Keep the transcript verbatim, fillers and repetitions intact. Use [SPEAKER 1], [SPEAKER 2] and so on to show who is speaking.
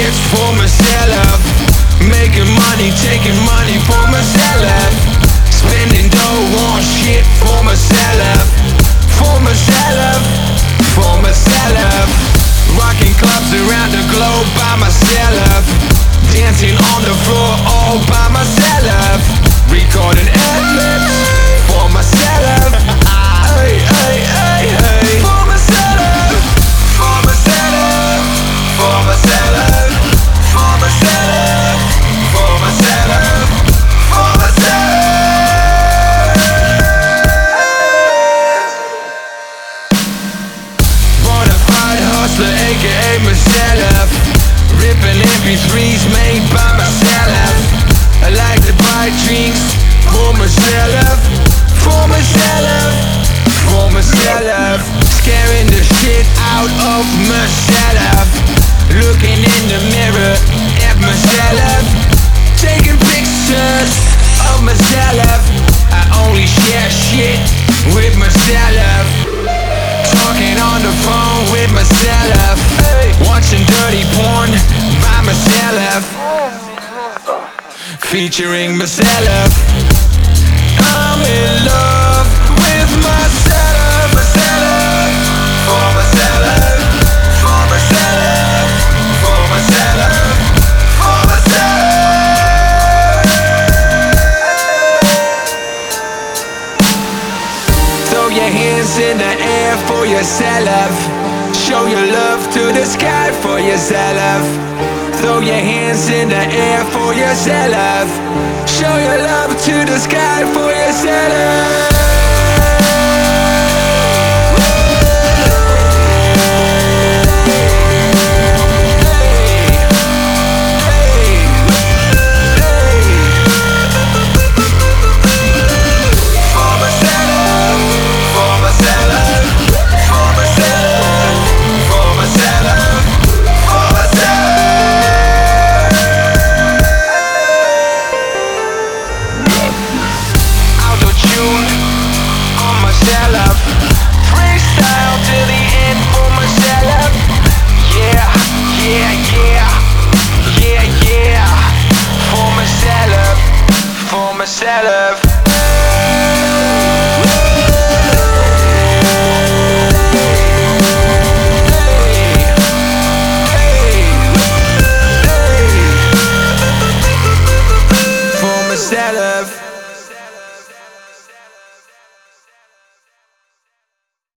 [SPEAKER 1] hits for myself. Making money, taking money for myself. Spending dough on shit for myself. For myself, for myself. Rocking clubs around the globe by myself. Dancing on the floor all by myself. Recording ad-libs for myself. Hey, hey, hey, hey. For myself, for myself, for myself, for myself, for myself, for myself. Bonafide hustler, aka myself. Ripping M P threes made by myself. I like to buy drinks for myself. For myself, for myself. Scaring the shit out of myself. Looking in the mirror at myself. Taking pictures of myself. I only share shit with myself. Talking on the phone with myself. Watching dirty porn by myself. Featuring myself. I'm in love with myself. Myself. For myself. For myself. For myself. For myself. Throw your hands in the air for yourself. Show your love to the sky for yourself. Throw your hands in the air for yourself. Show your love to the sky for yourself. Freestyle to the end for myself. Yeah, yeah, yeah. Yeah, yeah. For myself. For myself. For myself.